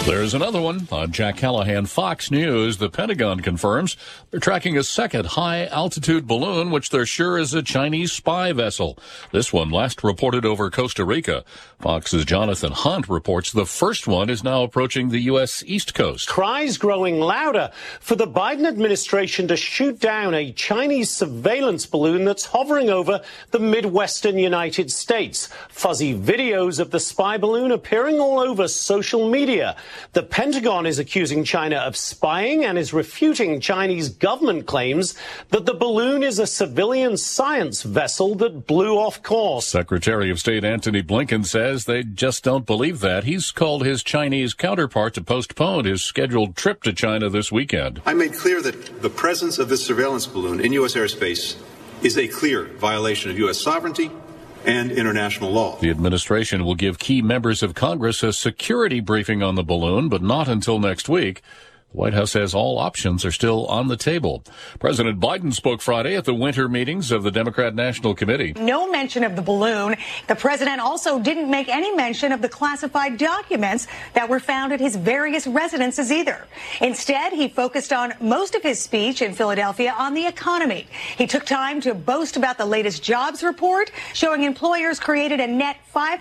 There's another one. On Jack Callahan, Fox News. The Pentagon confirms they're tracking a second high-altitude balloon, which they're sure is a Chinese spy vessel. This one last reported over Costa Rica. Fox's Jonathan Hunt reports the first one is now approaching the U.S. East Coast. Cries growing louder for the Biden administration to shoot down a Chinese surveillance balloon that's hovering over the Midwestern United States. Fuzzy videos of the spy balloon appearing all over social media. The Pentagon is accusing China of spying and is refuting Chinese government claims that the balloon is a civilian science vessel that blew off course. Secretary of State Antony Blinken says they just don't believe that. He's called his Chinese counterpart to postpone his scheduled trip to China this weekend. I made clear that the presence of this surveillance balloon in U.S. airspace is a clear violation of U.S. sovereignty and international law. The administration will give key members of Congress a security briefing on the balloon, but not until next week. The White House says all options are still on the table. President Biden spoke Friday at the winter meetings of the Democrat National Committee. No mention of the balloon. The president also didn't make any mention of the classified documents that were found at his various residences either. Instead, he focused on most of his speech in Philadelphia on the economy. He took time to boast about the latest jobs report, showing employers created a net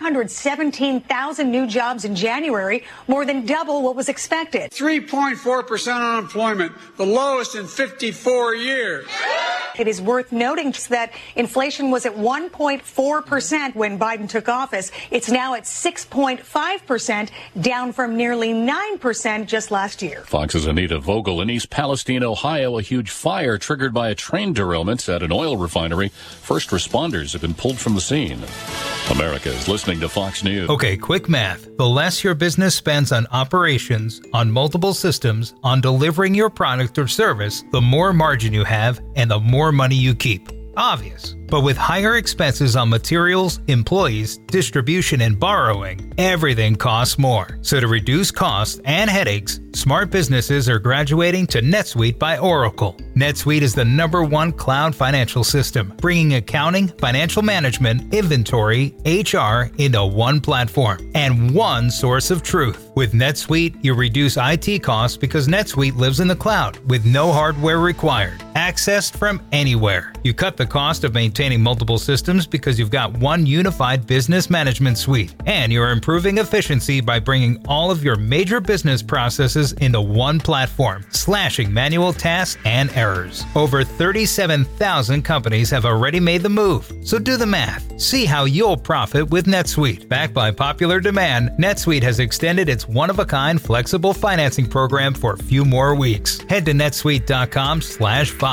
517,000 new jobs in January, more than double what was expected. 3.4% unemployment, the lowest in 54 years. It is worth noting that inflation was at 1.4% when Biden took office. It's now at 6.5%, down from nearly 9% just last year. Fox's Anita Vogel. In East Palestine, Ohio, a huge fire triggered by a train derailment at an oil refinery. First responders have been pulled from the scene. America is listening to Fox News. Okay, quick math. The less your business spends on operations, on multiple systems, on delivering your product or service, the more margin you have and the more money you keep. Obvious. But with higher expenses on materials, employees, distribution, and borrowing, everything costs more. So to reduce costs and headaches, smart businesses are graduating to NetSuite by Oracle. NetSuite is the #1 cloud financial system, bringing accounting, financial management, inventory, HR into one platform and one source of truth. With NetSuite, you reduce IT costs because NetSuite lives in the cloud with no hardware required. Accessed from anywhere. You cut the cost of maintaining multiple systems because you've got one unified business management suite. And you're improving efficiency by bringing all of your major business processes into one platform, slashing manual tasks and errors. Over 37,000 companies have already made the move. So do the math. See how you'll profit with NetSuite. Backed by popular demand, NetSuite has extended its one-of-a-kind flexible financing program for a few more weeks. Head to netsuite.com/Fox.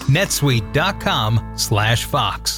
netsuite.com/Fox.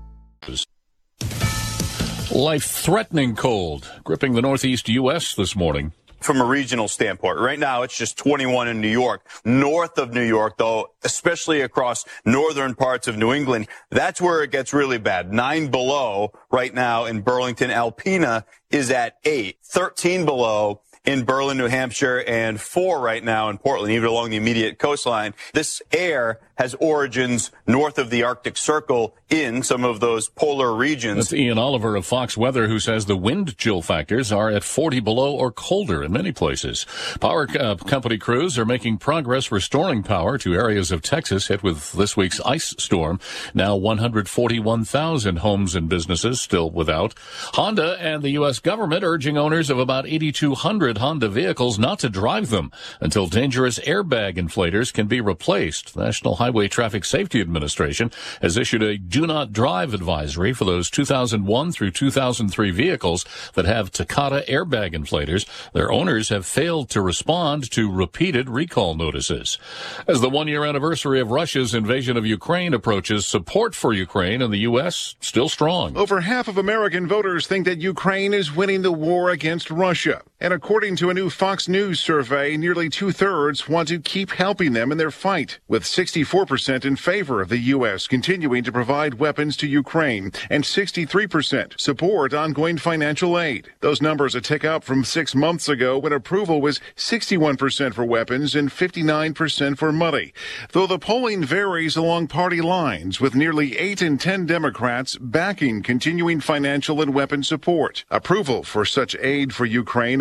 Life-threatening cold gripping the northeast U.S. this morning. From a regional standpoint, right now it's just 21 in New York. North of New York, though, especially across northern parts of New England, that's where it gets really bad. 9 below right now in Burlington. Alpena is at 8, 13 below in Berlin, New Hampshire, and 4 right now in Portland, even along the immediate coastline. This air has origins north of the Arctic Circle in some of those polar regions. That's Ian Oliver of Fox Weather, who says the wind chill factors are at 40 below or colder in many places. Power company crews are making progress restoring power to areas of Texas hit with this week's ice storm. Now 141,000 homes and businesses still without. Honda and the U.S. government urging owners of about 8,200 Honda vehicles not to drive them until dangerous airbag inflators can be replaced. The National Highway Traffic Safety Administration has issued a do not drive advisory for those 2001 through 2003 vehicles that have Takata airbag inflators. Their owners have failed to respond to repeated recall notices. As the one-year anniversary of Russia's invasion of Ukraine approaches, support for Ukraine in the U.S. still strong. Over half of American voters think that Ukraine is winning the war against Russia. And according to a new Fox News survey, nearly 2/3 want to keep helping them in their fight, with 64% in favor of the U.S. continuing to provide weapons to Ukraine and 63% support ongoing financial aid. Those numbers a tick up from 6 months ago when approval was 61% for weapons and 59% for money. Though the polling varies along party lines, with nearly 8 in 10 Democrats backing continuing financial and weapon support. Approval for such aid for Ukraine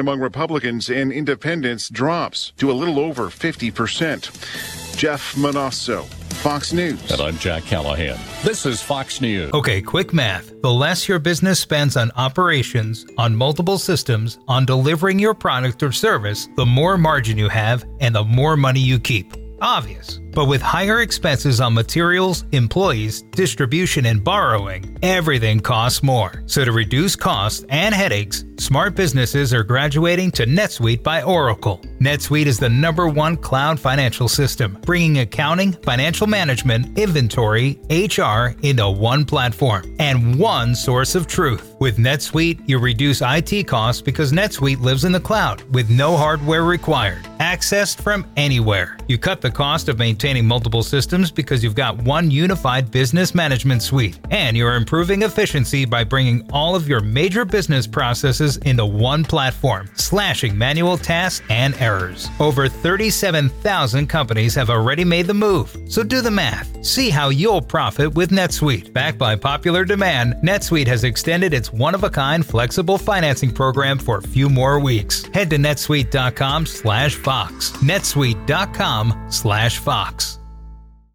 among Republicans and independents drops to a little over 50%. Jeff Manasso, Fox News. And I'm Jack Callahan. This is Fox News. Okay, quick math. The less your business spends on operations, on multiple systems, on delivering your product or service, the more margin you have and the more money you keep. Obvious. But with higher expenses on materials, employees, distribution, and borrowing, everything costs more. So to reduce costs and headaches, smart businesses are graduating to NetSuite by Oracle. NetSuite is the #1 cloud financial system, bringing accounting, financial management, inventory, HR into one platform and one source of truth. With NetSuite, you reduce IT costs because NetSuite lives in the cloud with no hardware required, accessed from anywhere. You cut the cost of maintaining multiple systems because you've got one unified business management suite, and you're improving efficiency by bringing all of your major business processes into one platform, slashing manual tasks and errors. Over 37,000 companies have already made the move, so do the math. See how you'll profit with NetSuite. Backed by popular demand, NetSuite has extended its one-of-a-kind flexible financing program for a few more weeks. Head to netsuite.com/Fox. netsuite.com/Fox.